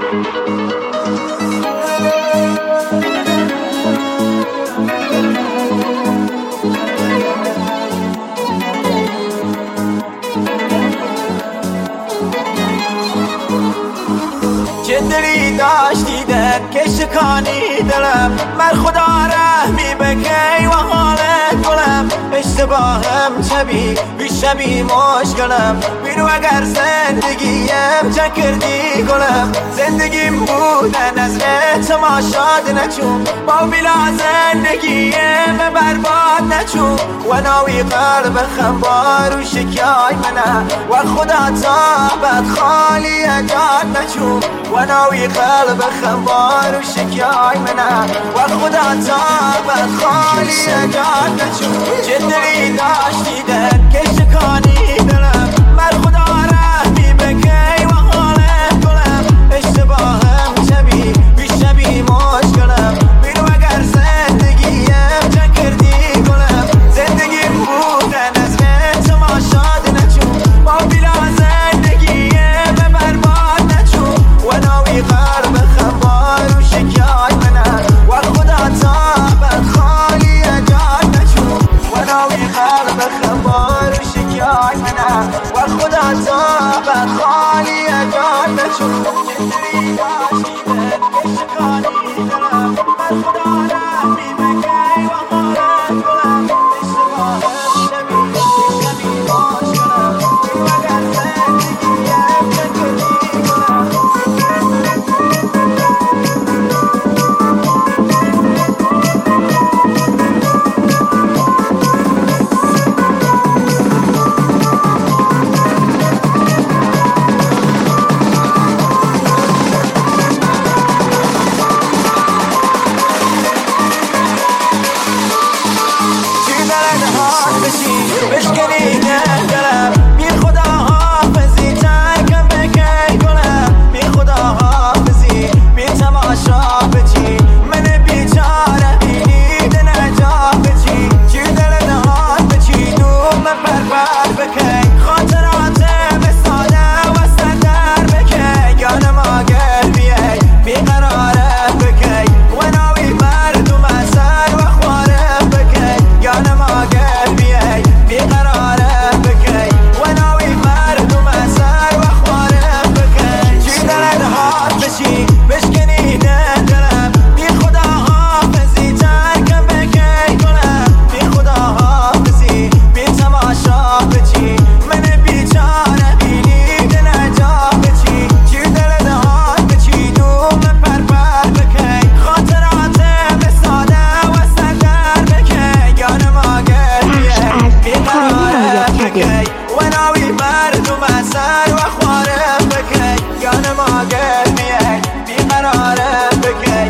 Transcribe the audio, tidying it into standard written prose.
چه دلی داشتی دل که شکانی دلم، من خدا رحمی بکی و حالت گلم. اشتباهم چبی بیشبی مشکلم، بینو اگر زندگیم چه کردی گلم. زندگیم بودن از تماشاد نچون، با بلا زندگیم برباد نچون. و ناوی قلب خنبار و شکای منه، و خدا تابت خالی جاد نچون. و ناوی قلب خنبار و شکای منه، و خدا تابت خالی جاد نچون. چه دلی داشتی دل که شکانی دلم، من خدا رحمی بکی و حالت گلم. اشتباهم چبی بیشبی مشکلم، بینو اگر زندگیم چه کردی گلم. زندگیم بودن از تماشاد نچون، با بلا زندگیم برباد نچون. و ناوی قلب خنبار و شکای منه، و خدا تابت خالی جاد نچون. و ناوی قلب خنبار و شکای منه، و خدا تابت خالی جاد نچون. چندری داشتی دل که شکانی دلم، من خدا رحمی بکی و حالت گلم. اشتباهم چبی بیشبی مشکلم، بینو اگر زندگیم چه کردی گلم. بشکنی دلم، بی خدا حافظی ترکم بکی گلم. بی خدا حافظی بی تماشا بچی، من بیچاره بینید نجا بچی. چی دل نهاد بچی دوم بربر بکی، خاطرات بساده و سردر بکی. یانم آگر بیای بیقراره بکی، و ناوی مردم سر و خواره بکی. یانم آگر بیای بیقراره بکی، و ناوی مردم سر و خواره بکی. چی دلت هات بشی بشکنی دلم، بی خدا حافظی ترکم بکی گلم. بی خدا حافظی بی تماشا بچی، من بیچاره بینید نجا بچی. چی دلت هات بچی دوم پرپر بکی، خاطرات بساده و سردر بکی. یانم آگر بیای بیقراره بکی، و ناوی مردم سر و خواره بکی. یانم آگر بیای بیقراره بکی.